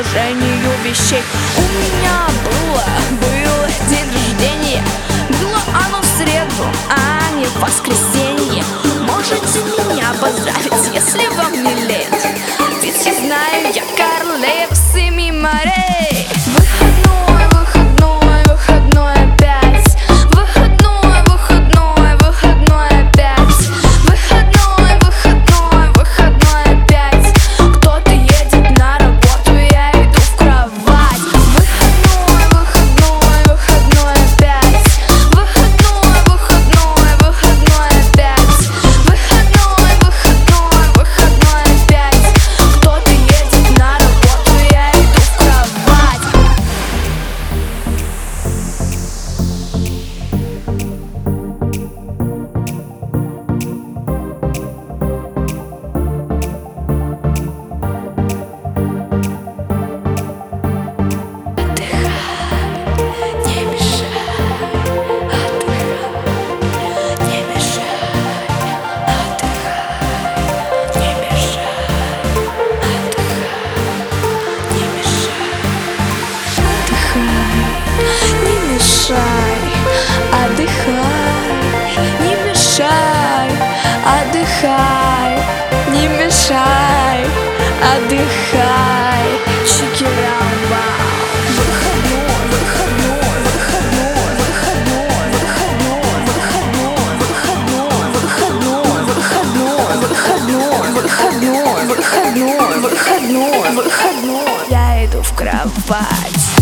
положению вещей. У меня был день рождения. Было оно в среду, а не в воскресенье. Можете меня поздравить, если вам не лень, ведь я знаю, я королева семи морей. Выходной, выходной, выходной опять. Выходной, выходной, выходной опять. Выходной, выходной, выходной опять. Кто-то едет на работу, я иду в кровать. Выходной, выходной, выходной опять. Выходной, выходной, выходной опять. Выходной, выходной, выходной опять. Кто-то едет на работу, я иду в кровать. Не мешай, отдыхай. Не мешай, отдыхай. Check it out, wow. Выходной, выходной, выходной, выходной, выходной, выходной, выходной, выходной, выходной, выходной, выходной, выходной, выходной, выходной. Я иду в кровать.